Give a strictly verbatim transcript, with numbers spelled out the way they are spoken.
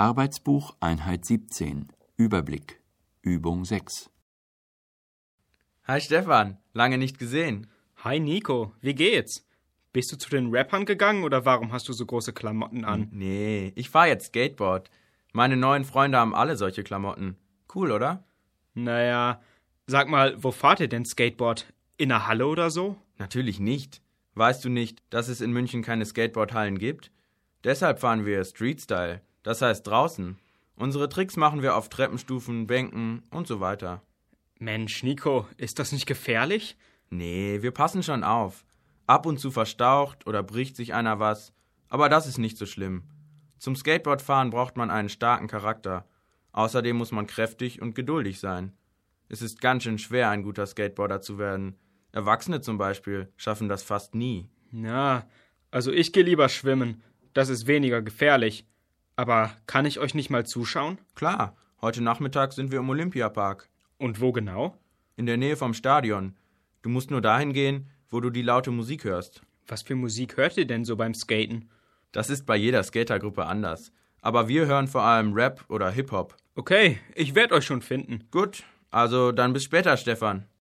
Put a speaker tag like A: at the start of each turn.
A: Arbeitsbuch Einheit siebzehn. Überblick. Übung sechs.
B: Hi Stefan, lange nicht gesehen.
C: Hi Nico, wie geht's? Bist du zu den Rappern gegangen oder warum hast du so große Klamotten an?
B: Nee, ich fahr jetzt Skateboard. Meine neuen Freunde haben alle solche Klamotten. Cool, oder?
C: Naja, sag mal, wo fahrt ihr denn Skateboard? In der Halle oder so?
B: Natürlich nicht. Weißt du nicht, dass es in München keine Skateboardhallen gibt? Deshalb fahren wir Street-Style, das heißt draußen. Unsere Tricks machen wir auf Treppenstufen, Bänken und so weiter.
C: Mensch, Nico, ist das nicht gefährlich?
B: Nee, wir passen schon auf. Ab und zu verstaucht oder bricht sich einer was, aber das ist nicht so schlimm. Zum Skateboardfahren braucht man einen starken Charakter. Außerdem muss man kräftig und geduldig sein. Es ist ganz schön schwer, ein guter Skateboarder zu werden. Erwachsene zum Beispiel schaffen das fast nie.
C: Na, also ich gehe lieber schwimmen. Das ist weniger gefährlich. Aber kann ich euch nicht mal zuschauen?
B: Klar, heute Nachmittag sind wir im Olympiapark.
C: Und wo genau?
B: In der Nähe vom Stadion. Du musst nur dahin gehen, wo du die laute Musik hörst.
C: Was für Musik hört ihr denn so beim Skaten?
B: Das ist bei jeder Skatergruppe anders. Aber wir hören vor allem Rap oder Hip-Hop.
C: Okay, ich werde euch schon finden.
B: Gut, also dann bis später, Stefan.